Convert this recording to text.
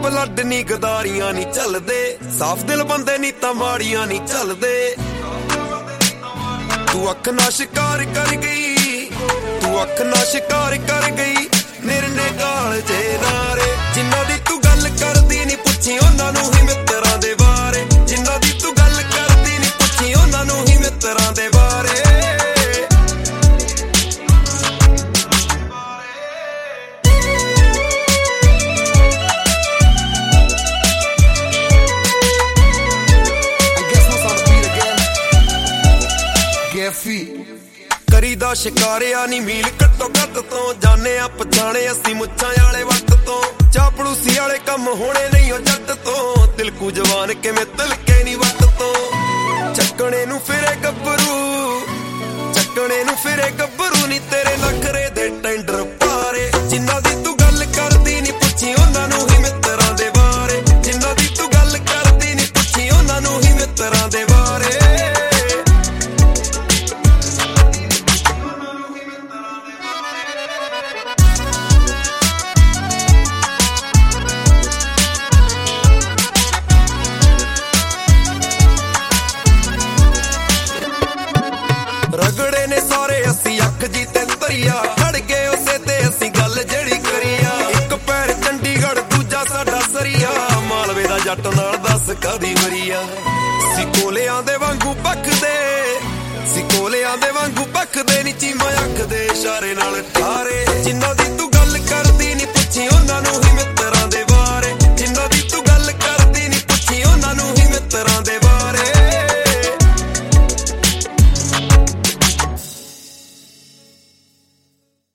Blood ਨੀ ਗਦਾਰੀਆਂ ਨੀ ਚੱਲਦੇ, ਸਾਫ਼ ਦਿਲ ਬੰਦੇ ਨੀ ਤਾਂ ਮਾੜੀਆਂ ਨੀ ਚੱਲਦੇ। ਤੂੰ ਅੱਖ ਨਾ ਸ਼ਿਕਾਰ ਕਰ ਗਈ, ਤੂੰ ਅੱਖ ਨਾ ਸ਼ਿਕਾਰ ਕਰ ਗਈ, ਨਿਰਨੇ ਕਾਲ ਜੇ ਨਾਰੇ। ਜਿਨ੍ਹਾਂ ਦੀ ਤੂੰ ਗੱਲ ਕਰਦੀ ਨੀ ਪੁੱਛੀ ਉਹਨਾਂ ਨੂੰ ਹੀ ਮਿੱਤਰਾਂ ਦੇ ਬਾਰੇ, ਜਿਨ੍ਹਾਂ ਦੀ ਤੂੰ ਗੱਲ ਕਰਦੀ ਨੀ ਪੁੱਛੀ ਉਹਨਾਂ ਨੂੰ ਹੀ ਮਿੱਤਰਾਂ ਦੇ ਬਾਰੇ। ਕਰੀਦਾ ਸ਼ਿਕਾਰਿਆ ਨੀ ਮੀਲ ਘੱਟੋ ਘੱਟ ਤੋਂ, ਜਾਣੇ ਆ ਪਛਾਣੇ ਅਸੀਂ ਮੁੱਛਾਂ ਵਾਲੇ ਵੱਟ ਤੋਂ। ਚਾਪੜੂਸੀ ਵਾਲੇ ਕੰਮ ਹੋਣੇ ਨਹੀਂ ਉਹ ਜੱਟ ਤੋਂ, ਤਿਲਕੂ ਜਵਾਨ ਕਿਵੇਂ ਤਿਲਕੇ ਨੀ ਵੱਟ ਤੋਂ। ਚੱਕਣੇ ਨੂੰ ਫਿਰੇ ਗੱਭਰੂ, ਚੱਕਣੇ ਨੂੰ ਫਿਰੇ ਗੱਭਰੂ ਨੀ ਤੇਰੇ ਨਖਰੇ ਦੇ ਟੈਂਡਰ ਪਾਰੇ। ਜਿਨ੍ਹਾਂ ਦੀ ਤੂੰ ਗੱਲ ਕਰਦੀ ਨੀ ਪੁੱਛੀ ਉਹਨਾਂ ਨੂੰ ਹੀ ਮਿੱਤਰਾਂ ਦੇ ਬਾਰੇ, ਜਿਨ੍ਹਾਂ ਦੀ ਤੂੰ ਗੱਲ ਕਰਦੀ ਨੀ ਪੁੱਛੀ ਉਹਨਾਂ ਨੂੰ ਹੀ ਮਿੱਤਰਾਂ ਦੇ ਬਾਰੇ। ਰਗੜੇ ਨੇ ਸਾਰੇ ਅਸੀਂ ਅੱਖ ਜੀ ਤੇ ਤਰੀਆ, ਖੜ ਗਏ ਉਸੇ ਤੇ ਅਸੀਂ ਗੱਲ ਜਿਹੜੀ ਕਰੀਆ। ਇੱਕ ਪੈਰ ਚੰਡੀਗੜ੍ਹ ਦੂਜਾ ਸਾਡਾ ਸਰੀਆ, ਮਾਲਵੇ ਦਾ ਜੱਟ ਨਾਲ ਦੱਸ ਕਾਦੀ ਮਰੀਆ। ਸਿਕੋਲਿਆਂ ਦੇ ਵਾਂਗੂ ਪੱਕਦੇ, ਸਿਕੋਲਿਆਂ ਦੇ ਵਾਂਗੂ ਪੱਕਦੇ ਨੀ ਚੀਮਾ ਅੱਖ ਦੇ ਇਸ਼ਾਰੇ ਨਾਲ ਠਾਰੇ।